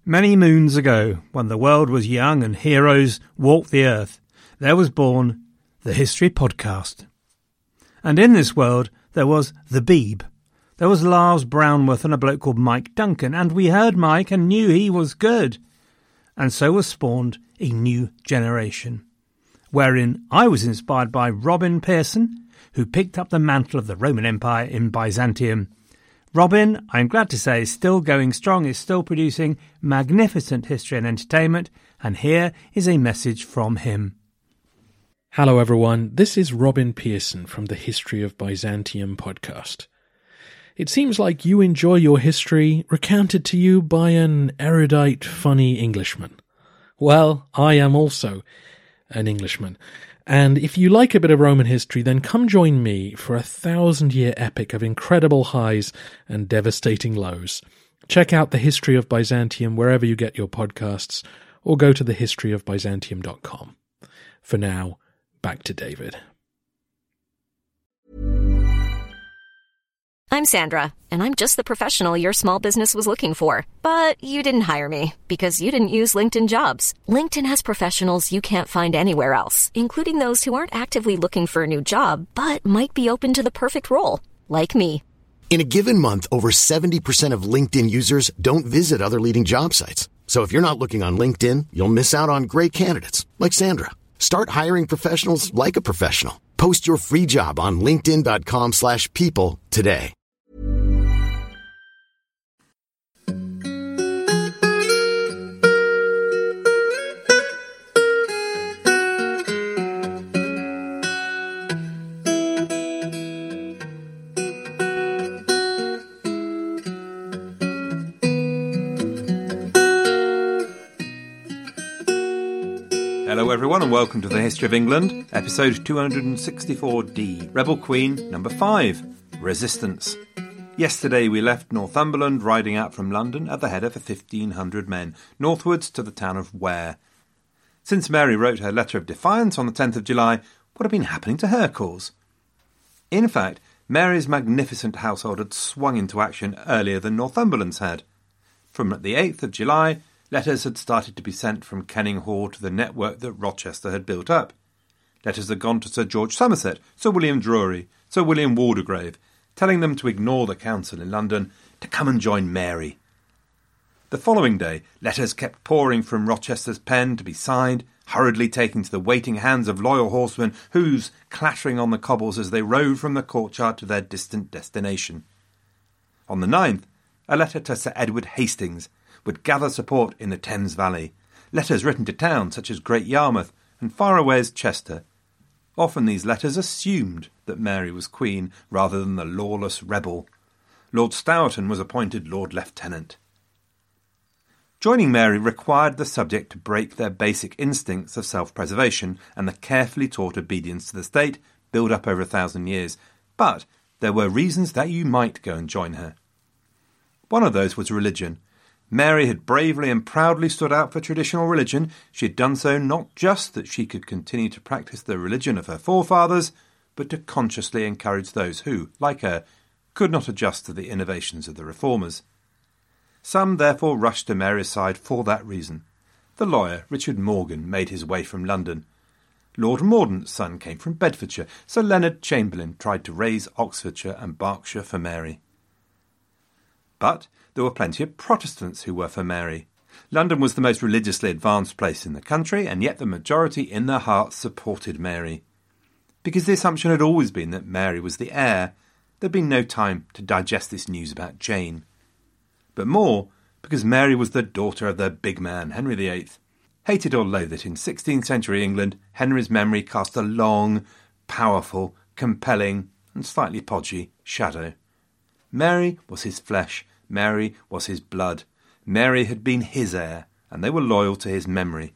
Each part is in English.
Many moons ago, when the world was young and heroes walked the earth, there was born the History Podcast. And in this world, there was the Beeb. There was Lars Brownworth and a bloke called Mike Duncan, and we heard Mike and knew he was good. And so was spawned a new generation, wherein I was inspired by Robin Pearson, who picked up the mantle of the Roman Empire in Byzantium. Robin, I'm glad to say, is still going strong, is still producing magnificent history and entertainment, and here is a message from him. Hello everyone, this is Robin Pearson from the History of Byzantium podcast. It seems like you enjoy your history recounted to you by an erudite, funny Englishman. Well, I am also an Englishman. And if you like a bit of Roman history, then come join me for a 1,000-year epic of incredible highs and devastating lows. Check out The History of Byzantium wherever you get your podcasts, or go to thehistoryofbyzantium.com. For now, back to David. I'm Sandra, and I'm just the professional your small business was looking for. But you didn't hire me because you didn't use LinkedIn Jobs. LinkedIn has professionals you can't find anywhere else, including those who aren't actively looking for a new job, but might be open to the perfect role, like me. In a given month, over 70% of LinkedIn users don't visit other leading job sites. So if you're not looking on LinkedIn, you'll miss out on great candidates, like Sandra. Start hiring professionals like a professional. Post your free job on linkedin.com/people today. Hello everyone and welcome to the History of England, episode 264D, Rebel Queen number 5, Resistance. Yesterday we left Northumberland riding out from London at the head of 1,500 men, northwards to the town of Ware. Since Mary wrote her letter of defiance on the 10th of July, what had been happening to her cause? In fact, Mary's magnificent household had swung into action earlier than Northumberland's had. From the 8th of July, letters had started to be sent from Kenning Hall to the network that Rochester had built up. Letters had gone to Sir George Somerset, Sir William Drury, Sir William Waldegrave, telling them to ignore the council in London, to come and join Mary. The following day, letters kept pouring from Rochester's pen to be signed, hurriedly taken to the waiting hands of loyal horsemen, whose clattering on the cobbles as they rode from the courtyard to their distant destination. On the 9th, a letter to Sir Edward Hastings would gather support in the Thames Valley. Letters written to towns such as Great Yarmouth and far away as Chester. Often these letters assumed that Mary was queen rather than the lawless rebel. Lord Stourton was appointed Lord Lieutenant. Joining Mary required the subject to break their basic instincts of self-preservation and the carefully taught obedience to the state built up over 1,000 years. But there were reasons that you might go and join her. One of those was religion. Mary had bravely and proudly stood out for traditional religion. She had done so not just that she could continue to practice the religion of her forefathers, but to consciously encourage those who, like her, could not adjust to the innovations of the reformers. Some therefore rushed to Mary's side for that reason. The lawyer, Richard Morgan, made his way from London. Lord Mordaunt's son came from Bedfordshire. Sir Leonard Chamberlain tried to raise Oxfordshire and Berkshire for Mary. But there were plenty of Protestants who were for Mary. London was the most religiously advanced place in the country, and yet the majority in their hearts supported Mary. Because the assumption had always been that Mary was the heir, there had been no time to digest this news about Jane. But more, because Mary was the daughter of the big man, Henry VIII. Hated or loathed it, in 16th century England, Henry's memory cast a long, powerful, compelling, and slightly podgy shadow. Mary was his flesh. Mary was his blood. Mary had been his heir, and they were loyal to his memory.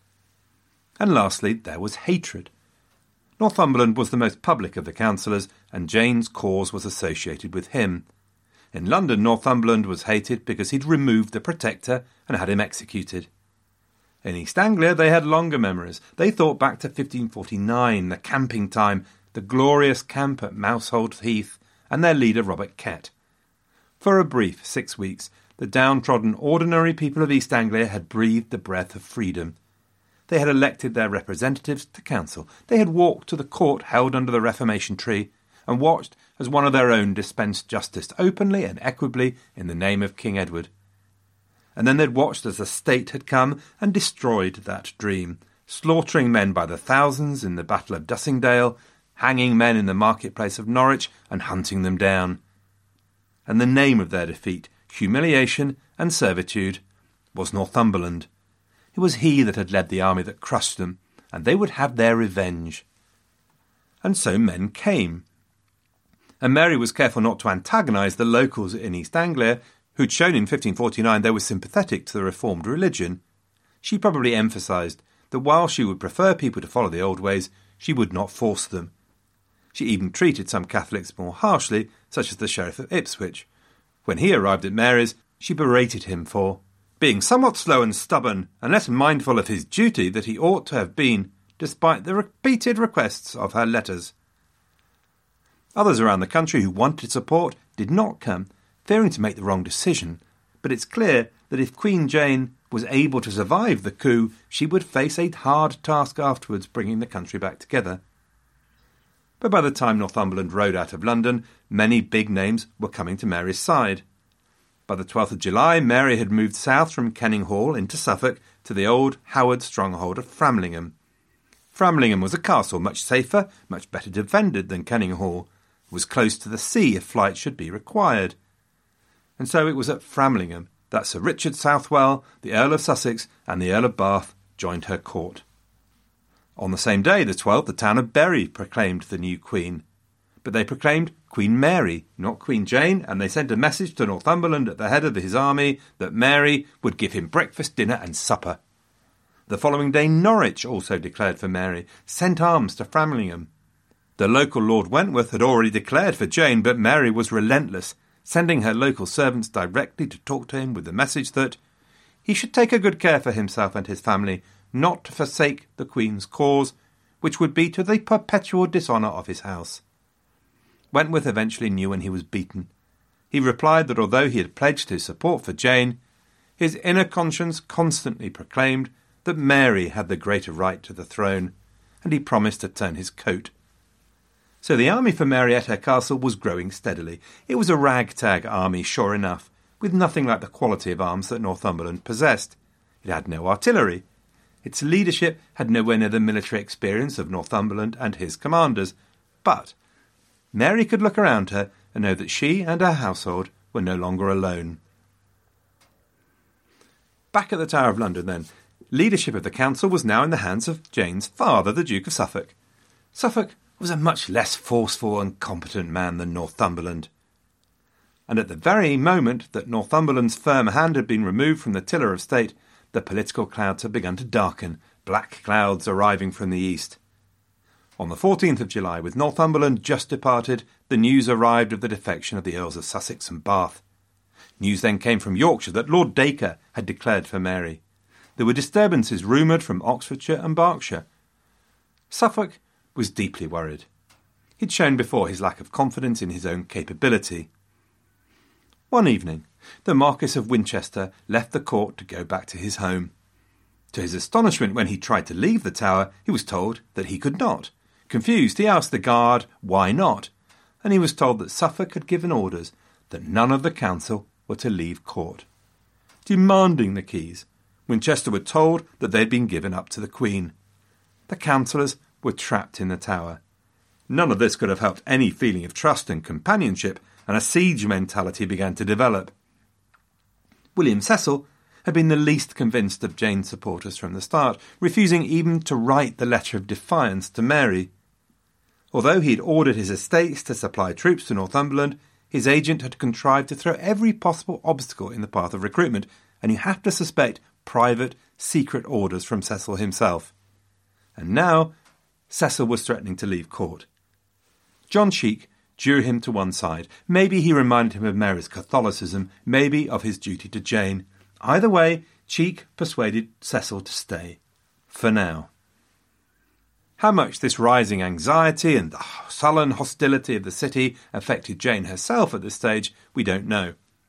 And lastly, there was hatred. Northumberland was the most public of the councillors, and Jane's cause was associated with him. In London, Northumberland was hated because he'd removed the Protector and had him executed. In East Anglia, they had longer memories. They thought back to 1549, the camping time, the glorious camp at Mousehold Heath, and their leader Robert Kett. For a brief 6 weeks, the downtrodden ordinary people of East Anglia had breathed the breath of freedom. They had elected their representatives to council. They had walked to the court held under the Reformation tree and watched as one of their own dispensed justice openly and equably in the name of King Edward. And then they'd watched as the state had come and destroyed that dream, slaughtering men by the thousands in the Battle of Dussingdale, hanging men in the marketplace of Norwich and hunting them down. And the name of their defeat, humiliation and servitude, was Northumberland. It was he that had led the army that crushed them, and they would have their revenge. And so men came. And Mary was careful not to antagonise the locals in East Anglia, who'd shown in 1549 they were sympathetic to the reformed religion. She probably emphasised that while she would prefer people to follow the old ways, she would not force them. She even treated some Catholics more harshly, such as the Sheriff of Ipswich. When he arrived at Mary's, she berated him for being somewhat slow and stubborn, and less mindful of his duty that he ought to have been, despite the repeated requests of her letters. Others around the country who wanted support did not come, fearing to make the wrong decision, but it's clear that if Queen Jane was able to survive the coup, she would face a hard task afterwards bringing the country back together. But by the time Northumberland rode out of London, many big names were coming to Mary's side. By the 12th of July, Mary had moved south from Kenninghall into Suffolk to the old Howard stronghold of Framlingham. Framlingham was a castle much safer, much better defended than Kenninghall. It was close to the sea if flight should be required. And so it was at Framlingham that Sir Richard Southwell, the Earl of Sussex and the Earl of Bath joined her court. On the same day, the 12th, the town of Bury proclaimed the new queen. But they proclaimed Queen Mary, not Queen Jane, and they sent a message to Northumberland at the head of his army that Mary would give him breakfast, dinner and supper. The following day, Norwich also declared for Mary, sent arms to Framlingham. The local Lord Wentworth had already declared for Jane, but Mary was relentless, sending her local servants directly to talk to him with the message that he should take a good care for himself and his family, not to forsake the Queen's cause, which would be to the perpetual dishonour of his house. Wentworth eventually knew when he was beaten. He replied that although he had pledged his support for Jane, his inner conscience constantly proclaimed that Mary had the greater right to the throne, and he promised to turn his coat. So the army for Mary at her castle was growing steadily. It was a ragtag army, sure enough, with nothing like the quality of arms that Northumberland possessed. It had no artillery. Its leadership had nowhere near the military experience of Northumberland and his commanders, but Mary could look around her and know that she and her household were no longer alone. Back at the Tower of London, then, leadership of the council was now in the hands of Jane's father, the Duke of Suffolk. Suffolk was a much less forceful and competent man than Northumberland. And at the very moment that Northumberland's firm hand had been removed from the tiller of state, the political clouds had begun to darken, black clouds arriving from the east. On the 14th of July, with Northumberland just departed, the news arrived of the defection of the Earls of Sussex and Bath. News then came from Yorkshire that Lord Dacre had declared for Mary. There were disturbances rumoured from Oxfordshire and Berkshire. Suffolk was deeply worried. He'd shown before his lack of confidence in his own capability. One evening, the Marquis of Winchester left the court to go back to his home. To his astonishment, when he tried to leave the tower, he was told that he could not. Confused, he asked the guard why not, and he was told that Suffolk had given orders that none of the council were to leave court. Demanding the keys, Winchester were told that they had been given up to the Queen. The councillors were trapped in the tower. None of this could have helped any feeling of trust and companionship, and a siege mentality began to develop. William Cecil had been the least convinced of Jane's supporters from the start, refusing even to write the letter of defiance to Mary. Although he had ordered his estates to supply troops to Northumberland, his agent had contrived to throw every possible obstacle in the path of recruitment, and you have to suspect private, secret orders from Cecil himself. And now Cecil was threatening to leave court. John Cheek drew him to one side. Maybe he reminded him of Mary's Catholicism, maybe of his duty to Jane. Either way, Cheek persuaded Cecil to stay. For now. How much this rising anxiety and the sullen hostility of the city affected Jane herself at this stage, we don't know.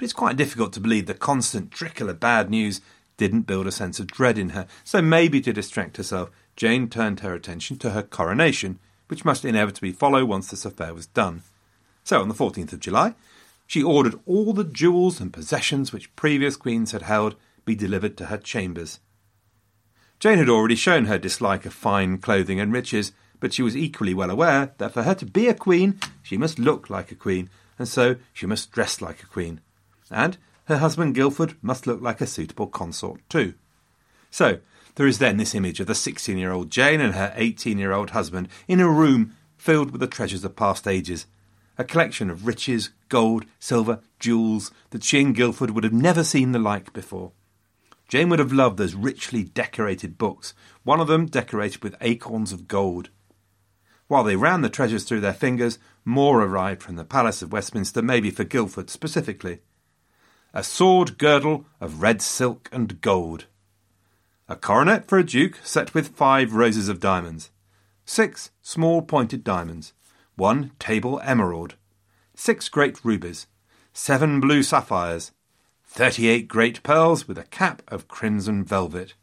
but it's quite difficult to believe the constant trickle of bad news didn't build a sense of dread in her. So maybe to distract herself, Jane turned her attention to her coronation, which must inevitably follow once this affair was done. So on the 14th of July, she ordered all the jewels and possessions which previous queens had held be delivered to her chambers. Jane had already shown her dislike of fine clothing and riches, but she was equally well aware that for her to be a queen, she must look like a queen, and so she must dress like a queen. And her husband Guildford must look like a suitable consort too. So there is then this image of the 16-year-old Jane and her 18-year-old husband in a room filled with the treasures of past ages, a collection of riches, gold, silver, jewels that she and Guildford would have never seen the like before. Jane would have loved those richly decorated books, one of them decorated with acorns of gold. While they ran the treasures through their fingers, more arrived from the Palace of Westminster, maybe for Guildford specifically. A sword girdle of red silk and gold. A coronet for a duke set with 5 roses of diamonds. 6 small pointed diamonds. 1 table emerald. 6 great rubies. 7 blue sapphires. 38 great pearls with a cap of crimson velvet.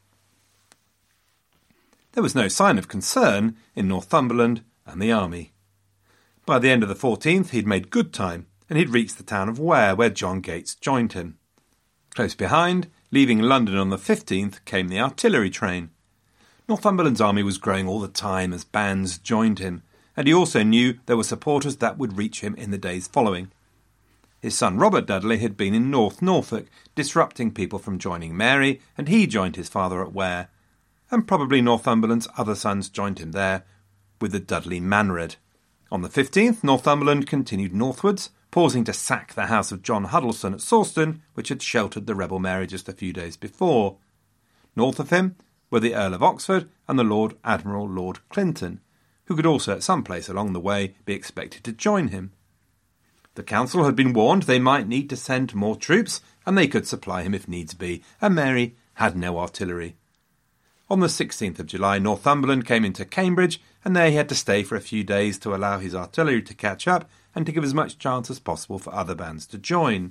There was no sign of concern in Northumberland and the army. By the end of the 14th he'd made good time, and he'd reached the town of Ware, where John Gates joined him. Close behind, leaving London on the 15th, came the artillery train. Northumberland's army was growing all the time as bands joined him, and he also knew there were supporters that would reach him in the days following. His son Robert Dudley had been in North Norfolk, disrupting people from joining Mary, and he joined his father at Ware. And probably Northumberland's other sons joined him there, with the Dudley Manred. On the 15th, Northumberland continued northwards, pausing to sack the house of John Huddleston at Sawston, which had sheltered the rebel Mary just a few days before. North of him were the Earl of Oxford and the Lord Admiral Lord Clinton, who could also at some place along the way be expected to join him. The council had been warned they might need to send more troops, and they could supply him if needs be, and Mary had no artillery. On the 16th of July, Northumberland came into Cambridge, and there he had to stay for a few days to allow his artillery to catch up and to give as much chance as possible for other bands to join.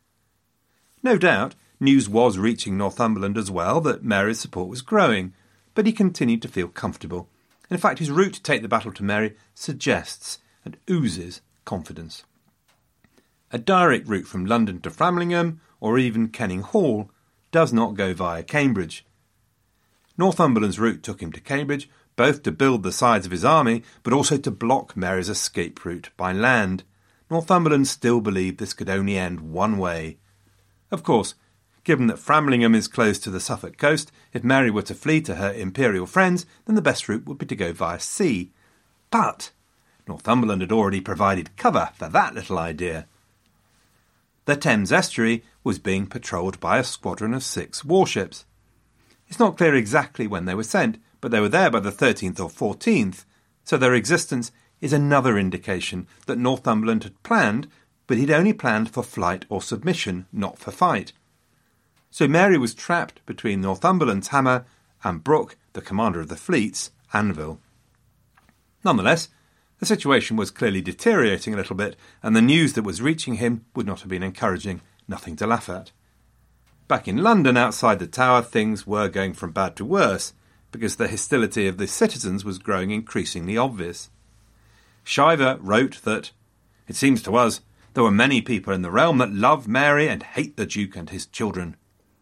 No doubt, news was reaching Northumberland as well that Mary's support was growing, but he continued to feel comfortable. In fact, his route to take the battle to Mary suggests and oozes confidence. A direct route from London to Framlingham, or even Kenning Hall, does not go via Cambridge. Northumberland's route took him to Cambridge, both to build the sides of his army, but also to block Mary's escape route by land. Northumberland still believed this could only end one way. Of course, given that Framlingham is close to the Suffolk coast, if Mary were to flee to her imperial friends, then the best route would be to go via sea. But Northumberland had already provided cover for that little idea. The Thames estuary was being patrolled by a squadron of 6 warships. It's not clear exactly when they were sent, but they were there by the 13th or 14th, so their existence is another indication that Northumberland had planned, but he'd only planned for flight or submission, not for fight. So Mary was trapped between Northumberland's hammer and Brooke, the commander of the fleet's, anvil. Nonetheless, the situation was clearly deteriorating a little bit, and the news that was reaching him would not have been encouraging, nothing to laugh at. Back in London, outside the Tower, things were going from bad to worse, because the hostility of the citizens was growing increasingly obvious. Shiver wrote that, "It seems to us there were many people in the realm that love Mary and hate the Duke and his children."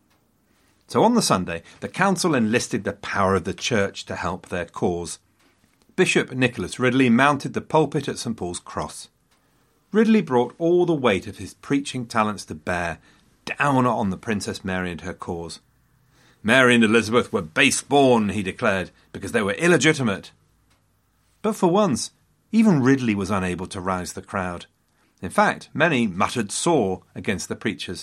So on the Sunday, the council enlisted the power of the church to help their cause. Bishop Nicholas Ridley mounted the pulpit at St Paul's Cross. Ridley brought all the weight of his preaching talents to bear, down on the Princess Mary and her cause. Mary and Elizabeth were base-born, he declared, because they were illegitimate. But for once, even Ridley was unable to rouse the crowd. In fact, many muttered sore against the preachers.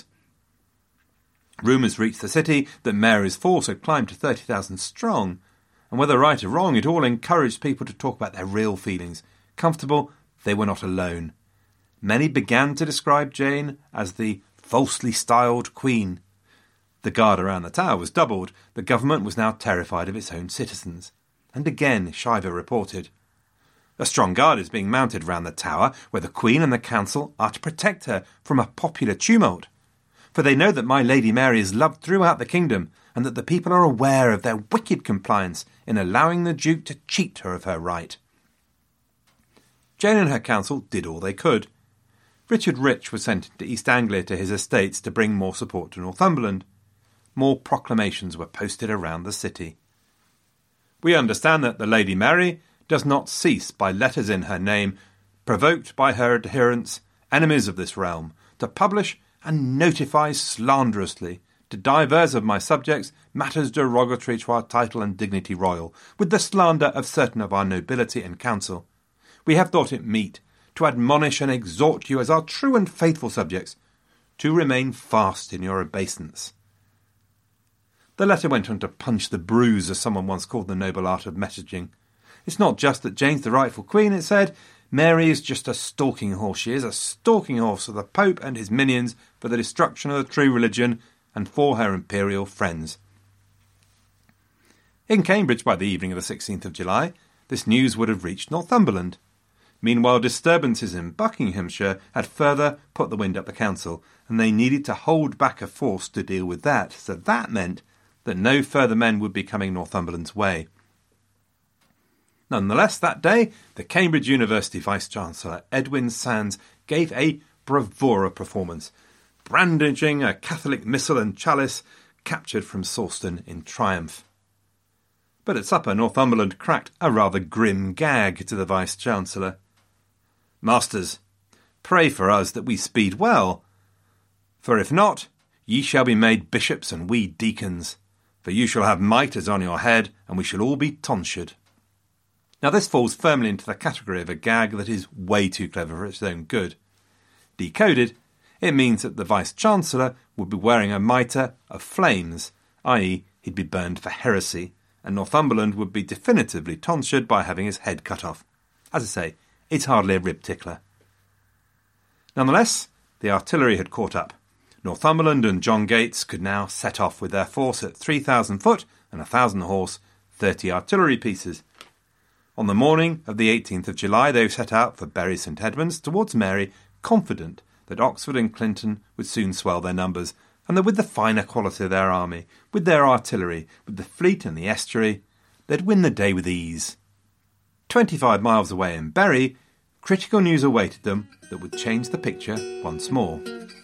Rumours reached the city that Mary's force had climbed to 30,000 strong, and whether right or wrong, it all encouraged people to talk about their real feelings. Comfortable, they were not alone. Many began to describe Jane as the falsely styled queen. The guard around the Tower was doubled. The government was now terrified of its own citizens. And again, Shiver reported, "A strong guard is being mounted round the Tower, where the Queen and the Council are to protect her from a popular tumult. for they know that my Lady Mary is loved throughout the kingdom, and that the people are aware of their wicked compliance in allowing the Duke to cheat her of her right. Jane and her council did all they could. Richard Rich was sent to East Anglia to his estates to bring more support to Northumberland. More proclamations were posted around the city. We understand that the Lady Mary does not cease by letters in her name, provoked by her adherents, enemies of this realm, to publish and notify slanderously to divers of my subjects matters derogatory to our title and dignity royal, with the slander of certain of our nobility and council. We have thought it meet to admonish and exhort you as our true and faithful subjects to remain fast in your obeisance. The letter went on to punch the bruise, as someone once called the noble art of messaging. It's not just that Jane's the rightful queen, it said. Mary is just a stalking horse. She is a stalking horse of the Pope and his minions for the destruction of the true religion and for her imperial friends. In Cambridge, by the evening of the 16th of July, this news would have reached Northumberland. Meanwhile, disturbances in Buckinghamshire had further put the wind up the council, and they needed to hold back a force to deal with that, so that meant that no further men would be coming Northumberland's way. Nonetheless, that day, the Cambridge University Vice-Chancellor Edwin Sandys gave a bravura performance, brandishing a Catholic missal and chalice captured from Sawston in triumph. But at supper, Northumberland cracked a rather grim gag to the Vice-Chancellor. "Masters, pray for us that we speed well, for if not, ye shall be made bishops and we deacons, for you shall have mitres on your head, and we shall all be tonsured." Now this falls firmly into the category of a gag that is way too clever for its own good. Decoded, it means that the Vice-Chancellor would be wearing a mitre of flames, i.e. he'd be burned for heresy, and Northumberland would be definitively tonsured by having his head cut off. As I say, it's hardly a rib tickler. Nonetheless, the artillery had caught up. Northumberland and John Gates could now set off with their force at 3,000 foot and 1,000 horse, 30 artillery pieces. On the morning of the 18th of July, they set out for Bury St Edmunds towards Mary, confident that Oxford and Clinton would soon swell their numbers, and that with the finer quality of their army, with their artillery, with the fleet and the estuary, they'd win the day with ease. 25 miles away in Bury, critical news awaited them that would change the picture once more.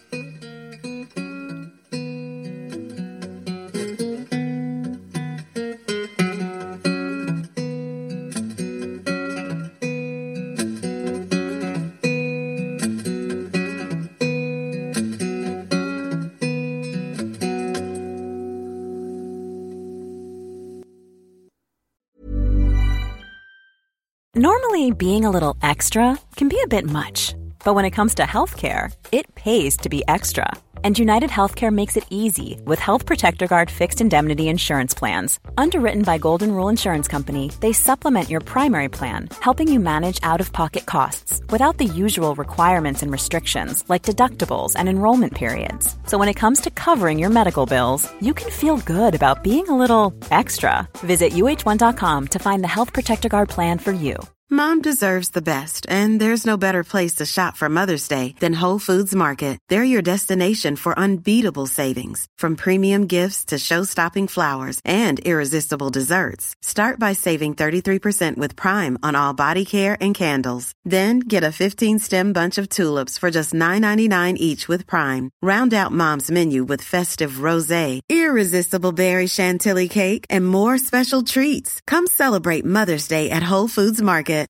Normally, being a little extra can be a bit much, but when it comes to healthcare, it pays to be extra. And United Healthcare makes it easy with Health Protector Guard fixed indemnity insurance plans. Underwritten by Golden Rule Insurance Company, they supplement your primary plan, helping you manage out-of-pocket costs without the usual requirements and restrictions like deductibles and enrollment periods. So when it comes to covering your medical bills, you can feel good about being a little extra. Visit UH1.com to find the Health Protector Guard plan for you. Mom deserves the best, and there's no better place to shop for Mother's Day than Whole Foods Market. They're your destination for unbeatable savings, from premium gifts to show-stopping flowers and irresistible desserts. Start by saving 33% with Prime on all body care and candles. Then get a 15-stem bunch of tulips for just $9.99 each with Prime. Round out Mom's menu with festive rosé, irresistible berry chantilly cake, and more special treats. Come celebrate Mother's Day at Whole Foods Market.